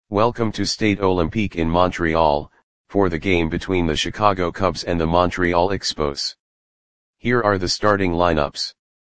Welcome to Stade Olympique in Montreal, for the game between the Chicago Cubs and the Montreal Expos. Here are the starting lineups.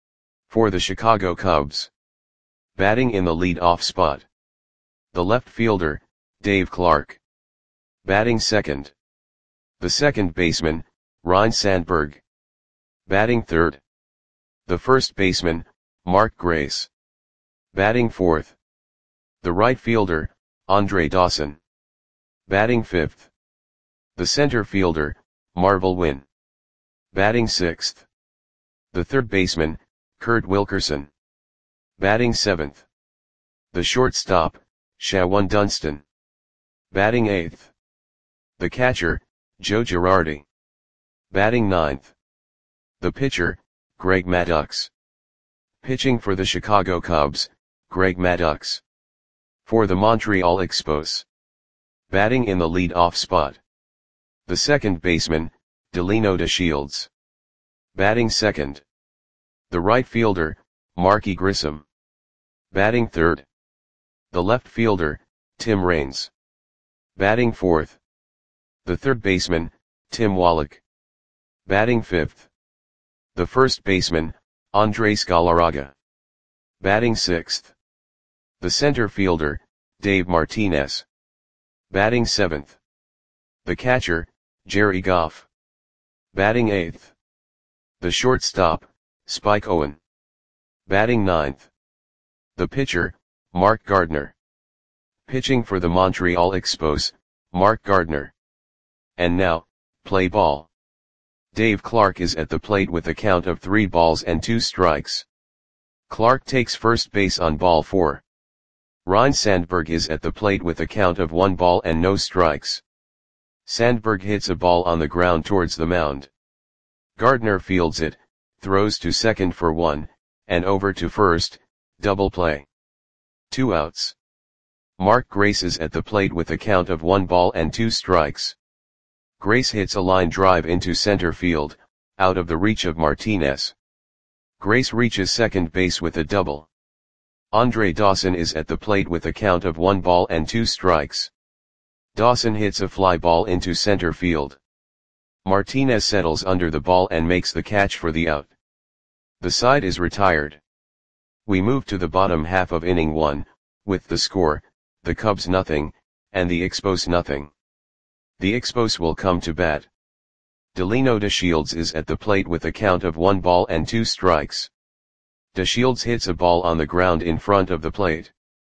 For the Chicago Cubs. Batting in the lead-off spot. The left fielder, Dave Clark. Batting second. The second baseman, Ryne Sandberg. Batting third. The first baseman, Mark Grace. Batting fourth. The right fielder, Andre Dawson. Batting fifth. The center fielder, Marvel Wynn. Batting sixth. The third baseman, Kurt Wilkerson. Batting seventh. The shortstop, Shawon Dunston. Batting eighth. The catcher, Joe Girardi. Batting ninth. The pitcher, Greg Maddux. Pitching for the Chicago Cubs, Greg Maddux. For the Montreal Expos. Batting in the lead-off spot. The second baseman, Delino DeShields. Batting second. The right fielder, Marky Grissom. Batting third. The left fielder, Tim Raines. Batting fourth. The third baseman, Tim Wallach. Batting fifth. The first baseman, Andres Galarraga. Batting sixth. The center fielder, Dave Martinez. Batting seventh. The catcher, Jerry Goff. Batting eighth. The shortstop, Spike Owen. Batting ninth. The pitcher, Mark Gardner. Pitching for the Montreal Expos, Mark Gardner. And now, play ball. Dave Clark is at the plate with a count of 3 balls and 2 strikes. Clark takes first base on ball 4. Ryne Sandberg is at the plate with a count of 1 ball and no strikes. Sandberg hits a ball on the ground towards the mound. Gardner fields it, throws to second for 1, and over to first, double play. 2 outs. Mark Grace is at the plate with a count of 1 ball and 2 strikes. Grace hits a line drive into center field, out of the reach of Martinez. Grace reaches second base with a double. Andre Dawson is at the plate with a count of 1 ball and 2 strikes. Dawson hits a fly ball into center field. Martinez settles under the ball and makes the catch for the out. The side is retired. We move to the bottom half of inning 1, with the score, the Cubs nothing, and the Expos nothing. The Expos will come to bat. Delino DeShields is at the plate with a count of 1 ball and 2 strikes. DeShields hits a ball on the ground in front of the plate.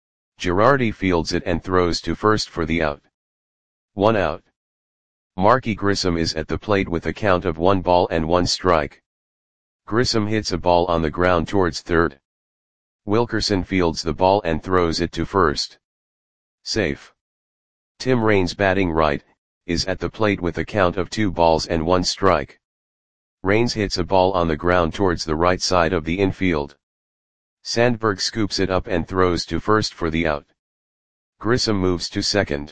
Girardi fields it and throws to first for the out. 1 out. Marky Grissom is at the plate with a count of 1 ball and 1 strike. Grissom hits a ball on the ground towards third. Wilkerson fields the ball and throws it to first. Safe. Tim Raines, batting right, is at the plate with a count of 2 balls and 1 strike. Raines hits a ball on the ground towards the right side of the infield. Sandberg scoops it up and throws to first for the out. Grissom moves to second.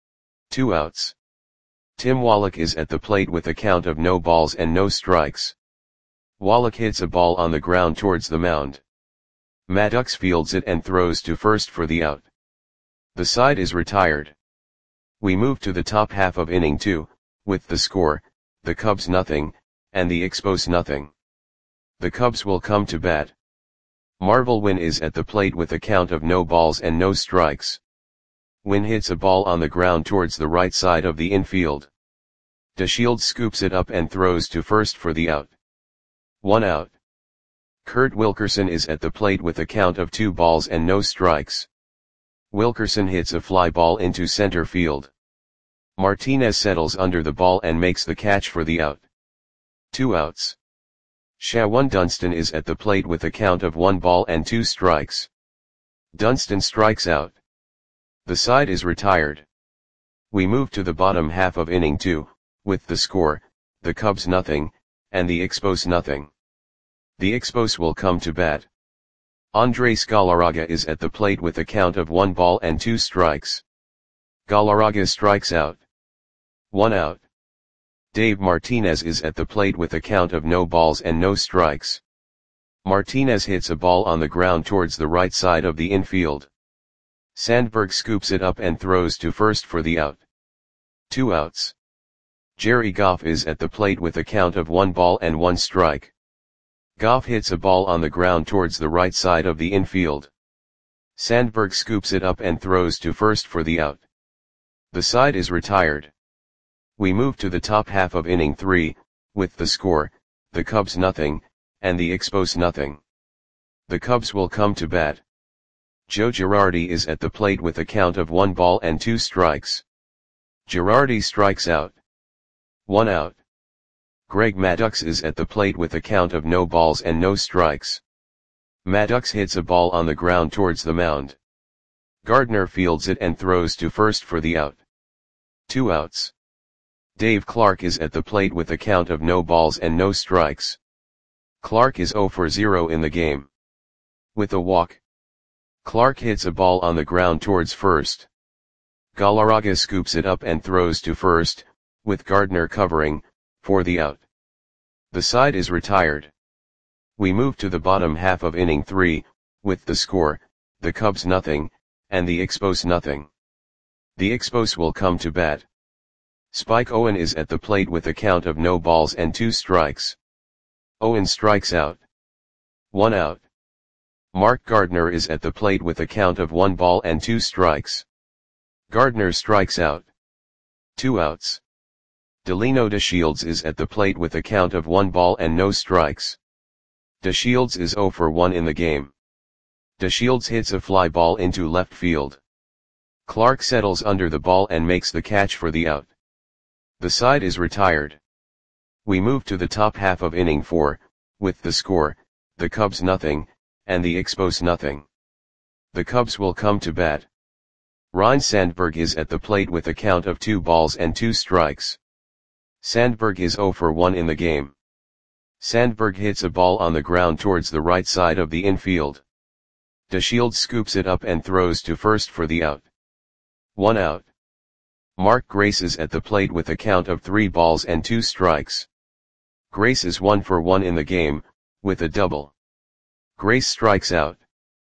2 outs. Tim Wallach is at the plate with a count of no balls and no strikes. Wallach hits a ball on the ground towards the mound. Maddux fields it and throws to first for the out. The side is retired. We move to the top half of inning 2, with the score, the Cubs nothing, and the Expos nothing. The Cubs will come to bat. Marvel Wynn is at the plate with a count of no balls and no strikes. Wynn hits a ball on the ground towards the right side of the infield. DeShields scoops it up and throws to first for the out. 1 out. Kurt Wilkerson is at the plate with a count of 2 balls and no strikes. Wilkerson hits a fly ball into center field. Martinez settles under the ball and makes the catch for the out. 2 outs. Shawon Dunston is at the plate with a count of 1 ball and 2 strikes. Dunston strikes out. The side is retired. We move to the bottom half of inning 2, with the score, the Cubs nothing, and the Expos nothing. The Expos will come to bat. Andres Galarraga is at the plate with a count of 1 ball and 2 strikes. Galarraga strikes out. 1 out. Dave Martinez is at the plate with a count of no balls and no strikes. Martinez hits a ball on the ground towards the right side of the infield. Sandberg scoops it up and throws to first for the out. 2 outs. Jerry Goff is at the plate with a count of 1 ball and 1 strike. Goff hits a ball on the ground towards the right side of the infield. Sandberg scoops it up and throws to first for the out. The side is retired. We move to the top half of inning 3, with the score, the Cubs nothing, and the Expos nothing. The Cubs will come to bat. Joe Girardi is at the plate with a count of 1 ball and 2 strikes. Girardi strikes out. 1 out. Greg Maddux is at the plate with a count of no balls and no strikes. Maddux hits a ball on the ground towards the mound. Gardner fields it and throws to first for the out. 2 outs. Dave Clark is at the plate with a count of no balls and no strikes. Clark is 0 for 0 in the game. With a walk, Clark hits a ball on the ground towards first. Galarraga scoops it up and throws to first, with Gardner covering, for the out. The side is retired. We move to the bottom half of inning 3, with the score, the Cubs nothing, and the Expos nothing. The Expos will come to bat. Spike Owen is at the plate with a count of no balls and 2 strikes. Owen strikes out. 1 out. Mark Gardner is at the plate with a count of 1 ball and 2 strikes. Gardner strikes out. 2 outs. Delino DeShields is at the plate with a count of 1 ball and no strikes. DeShields is 0 for 1 in the game. DeShields hits a fly ball into left field. Clark settles under the ball and makes the catch for the out. The side is retired. We move to the top half of inning 4, with the score, the Cubs nothing, and the Expos nothing. The Cubs will come to bat. Ryne Sandberg is at the plate with a count of 2 balls and 2 strikes. Sandberg is 0 for 1 in the game. Sandberg hits a ball on the ground towards the right side of the infield. DeShields scoops it up and throws to first for the out. 1 out. Mark Grace is at the plate with a count of 3 balls and 2 strikes. Grace is 1 for 1 in the game, with a double. Grace strikes out.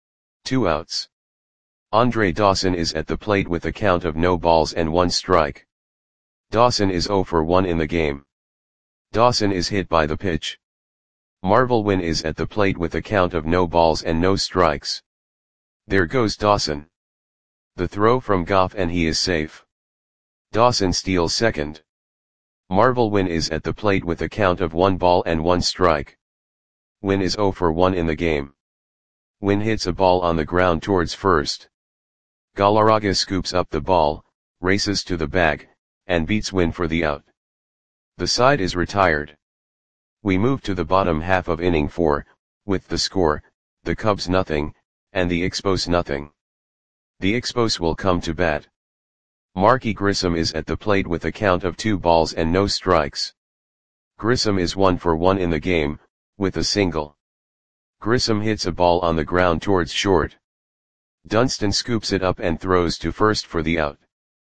2 outs. Andre Dawson is at the plate with a count of no balls and 1 strike. Dawson is 0 for 1 in the game. Dawson is hit by the pitch. Marvel Wynn is at the plate with a count of no balls and no strikes. There goes Dawson. The throw from Goff and he is safe. Dawson steals second. Marvel Wynn is at the plate with a count of 1 ball and 1 strike. Wynn is 0 for 1 in the game. Wynn hits a ball on the ground towards first. Galarraga scoops up the ball, races to the bag, and beats Wynn for the out. The side is retired. We move to the bottom half of inning 4, with the score, the Cubs nothing, and the Expos nothing. The Expos will come to bat. Marky Grissom is at the plate with a count of 2 balls and no strikes. Grissom is 1 for 1 in the game, with a single. Grissom hits a ball on the ground towards short. Dunston scoops it up and throws to first for the out.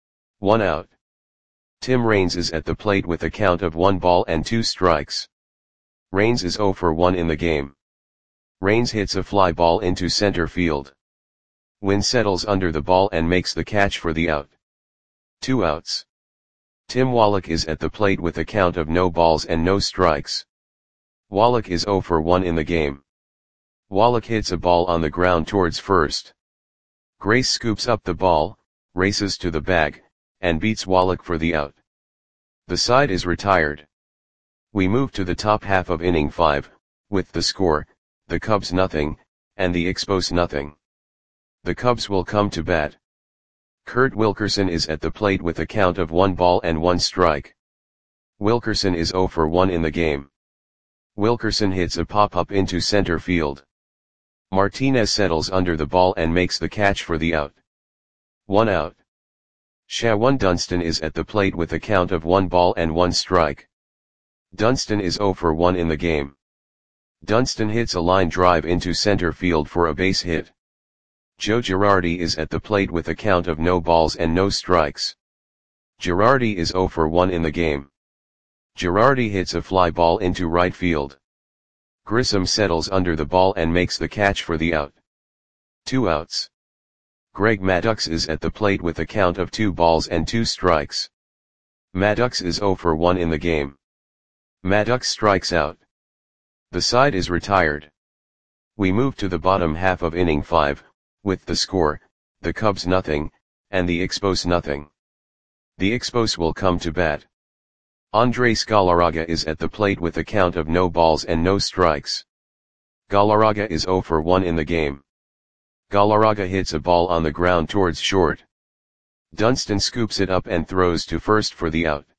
1 out. Tim Raines is at the plate with a count of 1 ball and 2 strikes. Raines is 0 for 1 in the game. Raines hits a fly ball into center field. Wynn settles under the ball and makes the catch for the out. 2 outs. Tim Wallach is at the plate with a count of no balls and no strikes. Wallach is 0 for 1 in the game. Wallach hits a ball on the ground towards first. Grace scoops up the ball, races to the bag, and beats Wallach for the out. The side is retired. We move to the top half of inning 5, with the score, the Cubs nothing, and the Expos nothing. The Cubs will come to bat. Kurt Wilkerson is at the plate with a count of 1 ball and 1 strike. Wilkerson is 0 for 1 in the game. Wilkerson hits a pop-up into center field. Martinez settles under the ball and makes the catch for the out. 1 out. Shawan Dunston is at the plate with a count of 1 ball and 1 strike. Dunston is 0 for 1 in the game. Dunston hits a line drive into center field for a base hit. Joe Girardi is at the plate with a count of no balls and no strikes. Girardi is 0 for 1 in the game. Girardi hits a fly ball into right field. Grissom settles under the ball and makes the catch for the out. 2 outs. Greg Maddux is at the plate with a count of 2 balls and 2 strikes. Maddux is 0 for 1 in the game. Maddux strikes out. The side is retired. We move to the bottom half of inning 5, with the score, the Cubs nothing, and the Expos nothing. The Expos will come to bat. Andres Galarraga is at the plate with a count of no balls and no strikes. Galarraga is 0 for 1 in the game. Galarraga hits a ball on the ground towards short. Dunston scoops it up and throws to first for the out.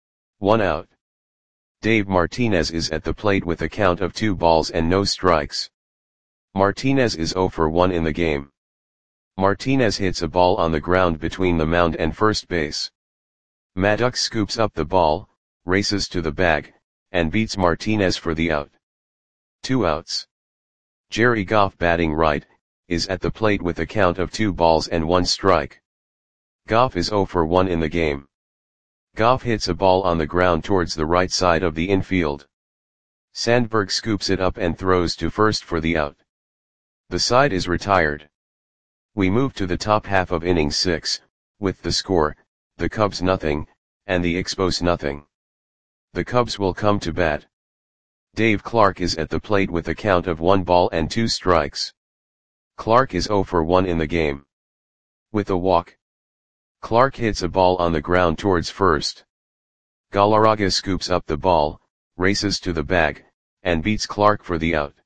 1 out. Dave Martinez is at the plate with a count of 2 balls and no strikes. Martinez is 0 for 1 in the game. Martinez hits a ball on the ground between the mound and first base. Maddux scoops up the ball, races to the bag, and beats Martinez for the out. 2 outs. Jerry Goff, batting right, is at the plate with a count of 2 balls and 1 strike. Goff is 0 for 1 in the game. Goff hits a ball on the ground towards the right side of the infield. Sandberg scoops it up and throws to first for the out. The side is retired. We move to the top half of inning 6, with the score, the Cubs nothing, and the Expos nothing. The Cubs will come to bat. Dave Clark is at the plate with a count of 1 ball and 2 strikes. Clark is 0 for 1 in the game. With a walk, Clark hits a ball on the ground towards first. Galarraga scoops up the ball, races to the bag, and beats Clark for the out.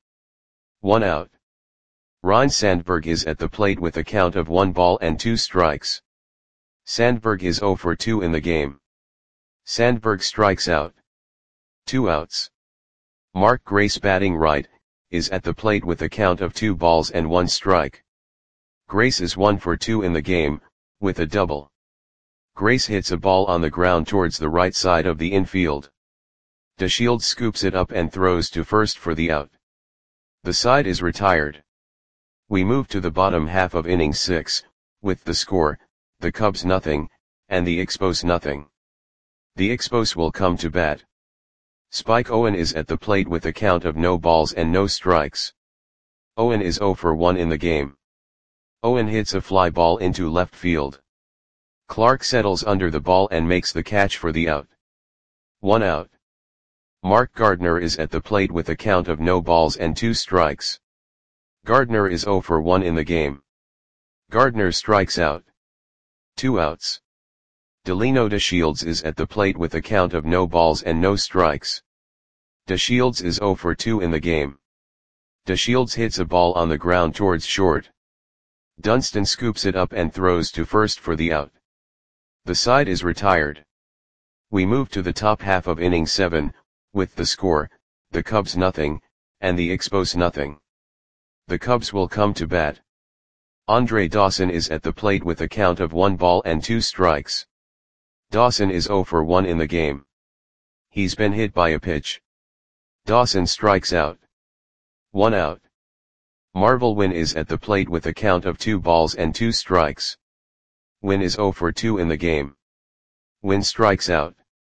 1 out. Ryne Sandberg is at the plate with a count of 1 ball and 2 strikes. Sandberg is 0 for 2 in the game. Sandberg strikes out. 2 outs. Mark Grace, batting right, is at the plate with a count of 2 balls and 1 strike. Grace is 1 for 2 in the game, with a double. Grace hits a ball on the ground towards the right side of the infield. DeShields scoops it up and throws to first for the out. The side is retired. We move to the bottom half of inning 6, with the score, the Cubs nothing, and the Expos nothing. The Expos will come to bat. Spike Owen is at the plate with a count of no balls and no strikes. Owen is 0 for 1 in the game. Owen hits a fly ball into left field. Clark settles under the ball and makes the catch for the out. 1 out. Mark Gardner is at the plate with a count of no balls and 2 strikes. Gardner is 0 for 1 in the game. Gardner strikes out. 2 outs. Delino DeShields is at the plate with a count of no balls and no strikes. DeShields is 0 for 2 in the game. DeShields hits a ball on the ground towards short. Dunston scoops it up and throws to first for the out. The side is retired. We move to the top half of inning 7, with the score, the Cubs nothing, and the Expos nothing. The Cubs will come to bat. Andre Dawson is at the plate with a count of 1 ball and 2 strikes. Dawson is 0 for 1 in the game. He's been hit by a pitch. Dawson strikes out. 1 out. Marvel Wynn is at the plate with a count of 2 balls and 2 strikes. Wynn is 0 for 2 in the game. Wynn strikes out.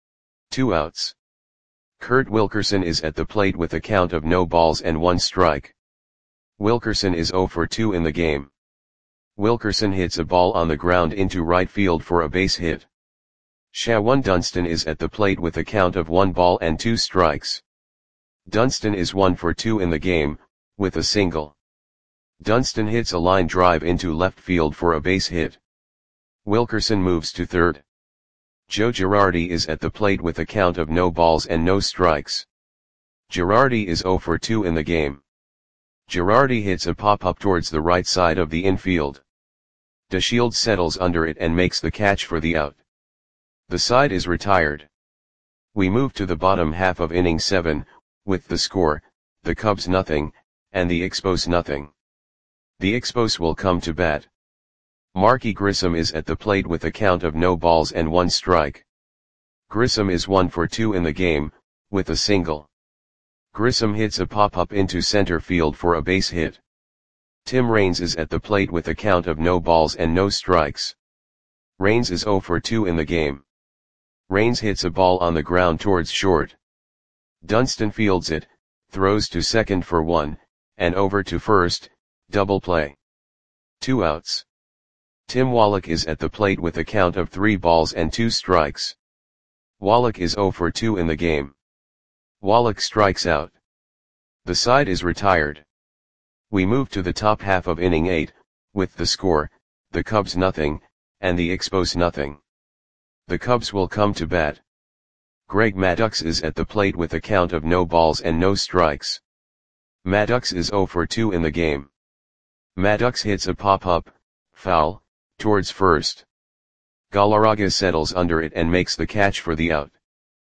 2 outs. Kurt Wilkerson is at the plate with a count of no balls and 1 strike. Wilkerson is 0 for 2 in the game. Wilkerson hits a ball on the ground into right field for a base hit. Shawan Dunston is at the plate with a count of 1 ball and 2 strikes. Dunston is 1 for 2 in the game, with a single. Dunston hits a line drive into left field for a base hit. Wilkerson moves to third. Joe Girardi is at the plate with a count of no balls and no strikes. Girardi is 0 for 2 in the game. Girardi hits a pop-up towards the right side of the infield. DeShields settles under it and makes the catch for the out. The side is retired. We move to the bottom half of inning 7, with the score, the Cubs nothing, and the Expos nothing. The Expos will come to bat. Marky Grissom is at the plate with a count of no balls and 1 strike. Grissom is 1 for 2 in the game, with a single. Grissom hits a pop-up into center field for a base hit. Tim Raines is at the plate with a count of no balls and no strikes. Raines is 0 for 2 in the game. Raines hits a ball on the ground towards short. Dunston fields it, throws to second for 1, and over to first, double play. 2 outs. Tim Wallach is at the plate with a count of 3 balls and 2 strikes. Wallach is 0 for 2 in the game. Wallach strikes out. The side is retired. We move to the top half of inning 8, with the score, the Cubs nothing, and the Expos nothing. The Cubs will come to bat. Greg Maddux is at the plate with a count of no balls and no strikes. Maddux is 0 for 2 in the game. Maddux hits a pop-up, foul, towards first. Galarraga settles under it and makes the catch for the out.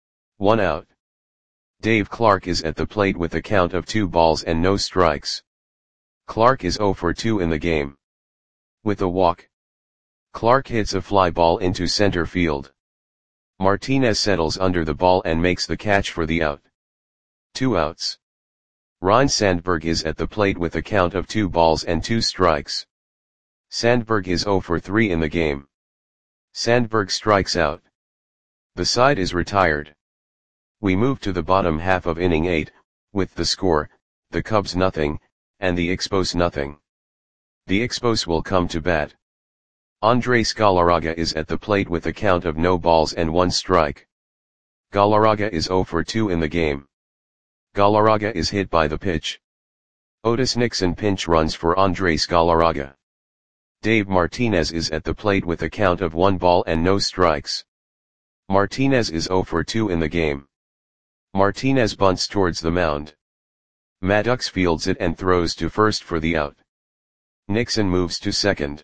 1 out. Dave Clark is at the plate with a count of 2 balls and no strikes. Clark is 0 for 2 in the game. With a walk, Clark hits a fly ball into center field. Martinez settles under the ball and makes the catch for the out. 2 outs. Ryne Sandberg is at the plate with a count of 2 balls and 2 strikes. Sandberg is 0 for 3 in the game. Sandberg strikes out. The side is retired. We move to the bottom half of inning 8, with the score, the Cubs nothing, and the Expos nothing. The Expos will come to bat. Andres Galarraga is at the plate with a count of no balls and 1 strike. Galarraga is 0 for 2 in the game. Galarraga is hit by the pitch. Otis Nixon pinch runs for Andres Galarraga. Dave Martinez is at the plate with a count of 1 ball and no strikes. Martinez is 0 for 2 in the game. Martinez bunts towards the mound. Maddux fields it and throws to first for the out. Nixon moves to second.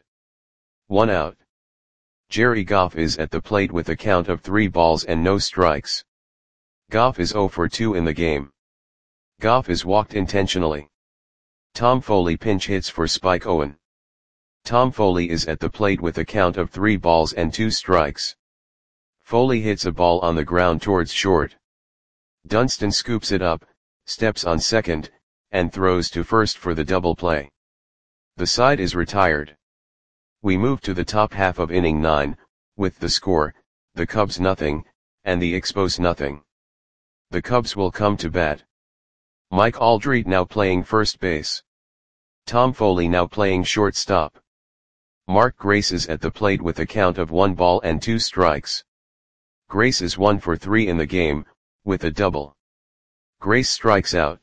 1 out. Jerry Goff is at the plate with a count of 3 balls and no strikes. Goff is 0 for 2 in the game. Goff is walked intentionally. Tom Foley pinch hits for Spike Owen. Tom Foley is at the plate with a count of 3 balls and 2 strikes. Foley hits a ball on the ground towards short. Dunston scoops it up, steps on second, and throws to first for the double play. The side is retired. We move to the top half of inning 9, with the score, the Cubs nothing, and the Expos nothing. The Cubs will come to bat. Mike Aldrete now playing first base. Tom Foley now playing shortstop. Mark Grace is at the plate with a count of 1 ball and 2 strikes. Grace is 1 for 3 in the game, with a double. Grace strikes out.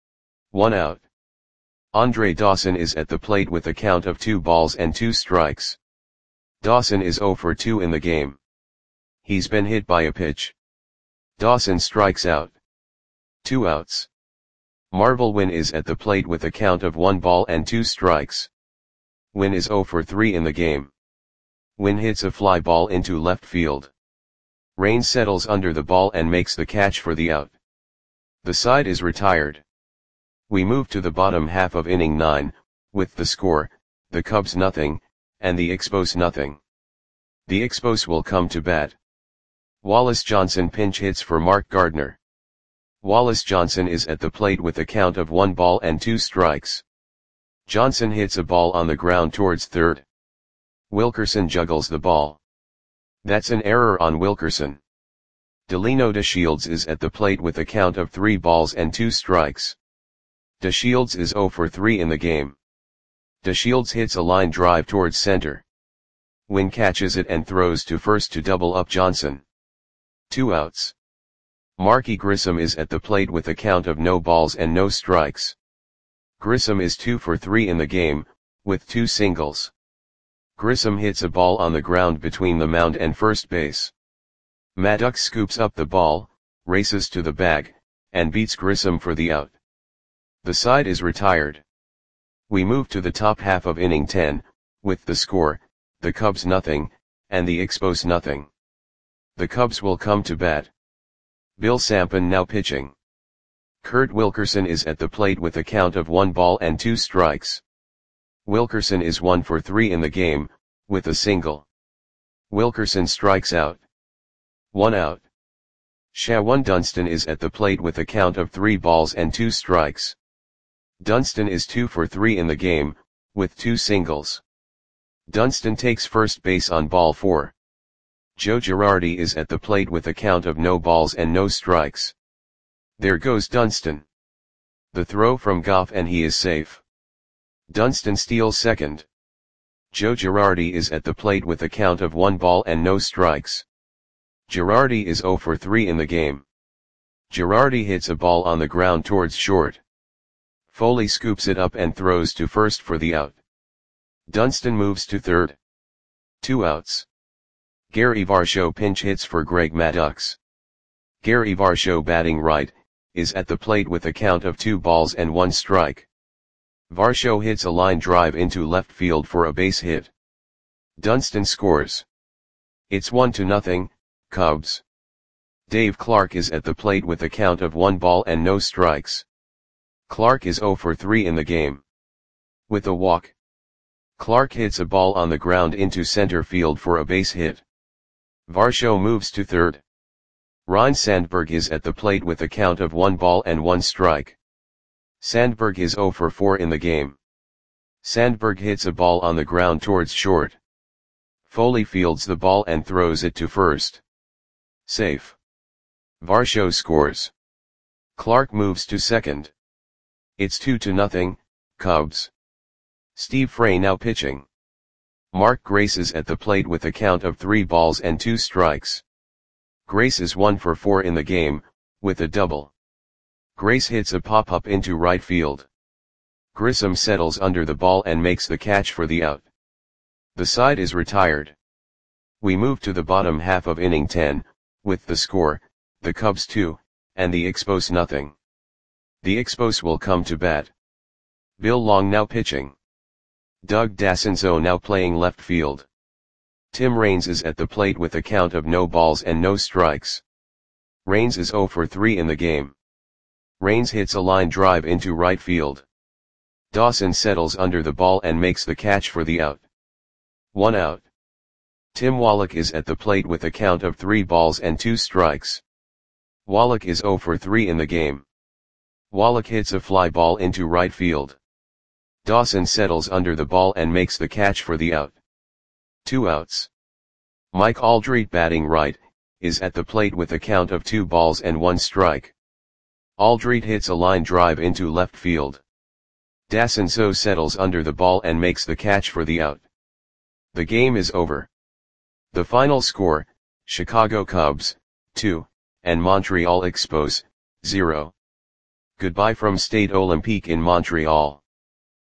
1 out. Andre Dawson is at the plate with a count of 2 balls and 2 strikes. Dawson is 0 for 2 in the game. He's been hit by a pitch. Dawson strikes out. 2 outs. Marvel Wynn is at the plate with a count of 1 ball and 2 strikes. Wynn is 0 for 3 in the game. Wynn hits a fly ball into left field. Rain settles under the ball and makes the catch for the out. The side is retired. We move to the bottom half of inning 9, with the score, the Cubs nothing, and the Expos nothing. The Expos will come to bat. Wallace Johnson pinch hits for Mark Gardner. Wallace Johnson is at the plate with a count of 1 ball and 2 strikes. Johnson hits a ball on the ground towards third. Wilkerson juggles the ball. That's an error on Wilkerson. Delino DeShields is at the plate with a count of 3 balls and 2 strikes. DeShields is 0 for 3 in the game. DeShields hits a line drive towards center. Wynn catches it and throws to first to double up Johnson. 2 outs. Marky Grissom is at the plate with a count of no balls and no strikes. Grissom is 2 for 3 in the game, with 2 singles. Grissom hits a ball on the ground between the mound and first base. Maddux scoops up the ball, races to the bag, and beats Grissom for the out. The side is retired. We move to the top half of inning 10, with the score, the Cubs nothing, and the Expos nothing. The Cubs will come to bat. Bill Sampson now pitching. Kurt Wilkerson is at the plate with a count of 1 ball and 2 strikes. Wilkerson is 1 for 3 in the game, with a single. Wilkerson strikes out. 1 out. Shawan Dunston is at the plate with a count of 3 balls and 2 strikes. Dunston is 2 for 3 in the game, with 2 singles. Dunston takes first base on ball 4. Joe Girardi is at the plate with a count of no balls and no strikes. There goes Dunston. The throw from Goff and he is safe. Dunston steals second. Joe Girardi is at the plate with a count of 1 ball and no strikes. Girardi is 0 for 3 in the game. Girardi hits a ball on the ground towards short. Foley scoops it up and throws to first for the out. Dunston moves to third. 2 outs. Gary Varsho pinch hits for Greg Maddux. Gary Varsho, batting right, is at the plate with a count of 2 balls and 1 strike. Varsho hits a line drive into left field for a base hit. Dunston scores. It's 1-0, Cubs. Dave Clark is at the plate with a count of 1 ball and no strikes. Clark is 0 for 3 in the game. With a walk, Clark hits a ball on the ground into center field for a base hit. Varsho moves to third. Ryne Sandberg is at the plate with a count of 1 ball and 1 strike. Sandberg is 0 for 4 in the game. Sandberg hits a ball on the ground towards short. Foley fields the ball and throws it to first. Safe. Varsho scores. Clark moves to second. It's 2-0, Cubs. Steve Frey now pitching. Mark Grace is at the plate with a count of 3 balls and 2 strikes. Grace is 1 for 4 in the game, with a double. Grace hits a pop-up into right field. Grissom settles under the ball and makes the catch for the out. The side is retired. We move to the bottom half of inning 10, with the score, the Cubs 2, and the Expos nothing. The Expos will come to bat. Bill Long now pitching. Doug Dassenzo now playing left field. Tim Raines is at the plate with a count of no balls and no strikes. Raines is 0 for 3 in the game. Raines hits a line drive into right field. Dawson settles under the ball and makes the catch for the out. 1 out. Tim Wallach is at the plate with a count of 3 balls and 2 strikes. Wallach is 0 for 3 in the game. Wallach hits a fly ball into right field. Dawson settles under the ball and makes the catch for the out. 2 outs. Mike Aldrete, batting right, is at the plate with a count of 2 balls and 1 strike. Aldrete hits a line drive into left field. Dassenzo settles under the ball and makes the catch for the out. The game is over. The final score, Chicago Cubs, 2, and Montreal Expos, 0. Goodbye from Stade Olympique in Montreal.